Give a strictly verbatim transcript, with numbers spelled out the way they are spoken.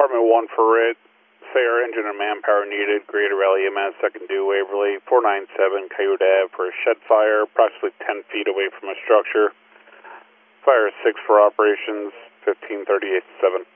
Department one for it. Fair engine and manpower needed. Greater Rally E M S, second due Waverly. four nine seven Coyote Ave for a shed fire, approximately ten feet away from a structure. Fire six for operations, fifteen thirty-eight seven.